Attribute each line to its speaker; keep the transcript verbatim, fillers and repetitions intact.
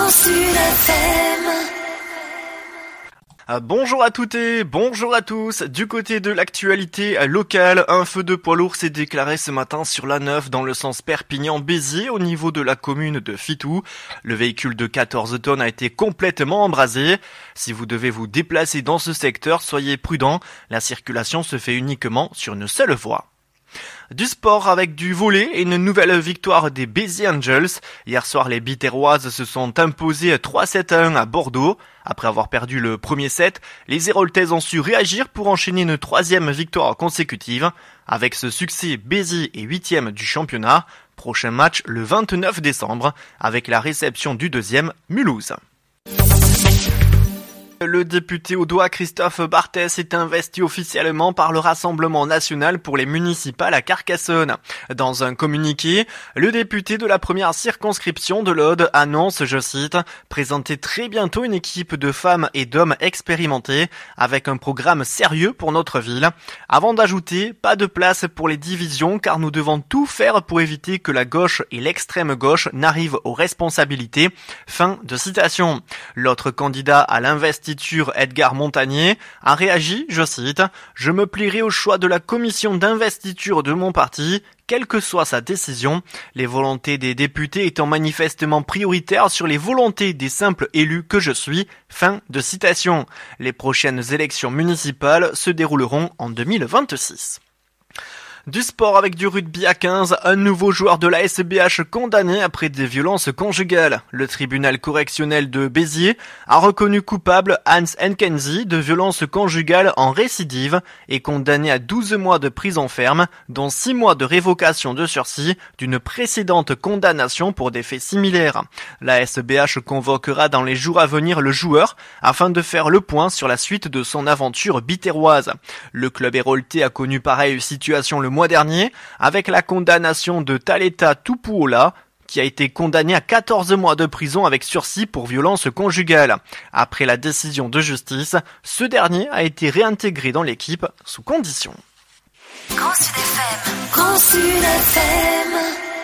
Speaker 1: Grand Sud F M.
Speaker 2: Ah, bonjour à toutes et bonjour à tous. Du côté de l'actualité locale, un feu de poids lourd s'est déclaré ce matin sur l'A neuf dans le sens Perpignan-Béziers au niveau de la commune de Fitou. Le véhicule de quatorze tonnes a été complètement embrasé. Si vous devez vous déplacer dans ce secteur, soyez prudents. La circulation se fait uniquement sur une seule voie. Du sport avec du volley et une nouvelle victoire des Béziers Angels. Hier soir, les Biterroises se sont imposées trois sept à un à Bordeaux. Après avoir perdu le premier set, les Héroltaises ont su réagir pour enchaîner une troisième victoire consécutive. Avec ce succès, Béziers est huitième du championnat. Prochain match le vingt-neuf décembre avec la réception du deuxième, Mulhouse. Le député audois Christophe Barthès est investi officiellement par le Rassemblement national pour les municipales à Carcassonne. Dans un communiqué, le député de la première circonscription de l'Aude annonce, je cite, « présenter très bientôt une équipe de femmes et d'hommes expérimentés avec un programme sérieux pour notre ville ». Avant d'ajouter, pas de place pour les divisions car nous devons tout faire pour éviter que la gauche et l'extrême gauche n'arrivent aux responsabilités. Fin de citation. L'autre candidat à l'investiture, Edgar Montagnier, a réagi, je cite, « Je me plierai au choix de la commission d'investiture de mon parti, quelle que soit sa décision, les volontés des députés étant manifestement prioritaires sur les volontés des simples élus que je suis. » Fin de citation. Les prochaines élections municipales se dérouleront en deux mille vingt-six. Du sport avec du rugby à quinze, un nouveau joueur de la S B H condamné après des violences conjugales. Le tribunal correctionnel de Béziers a reconnu coupable Hans Enkenzi de violences conjugales en récidive et condamné à douze mois de prison ferme, dont six mois de révocation de sursis d'une précédente condamnation pour des faits similaires. La S B H convoquera dans les jours à venir le joueur afin de faire le point sur la suite de son aventure biterroise. Le club héroltais a connu pareille situation le mois dernier avec la condamnation de Taleta Tupuola qui a été condamné à quatorze mois de prison avec sursis pour violence conjugale. Après la décision de justice, ce dernier a été réintégré dans l'équipe sous condition.
Speaker 1: Grand Sud F M. Grand Sud F M.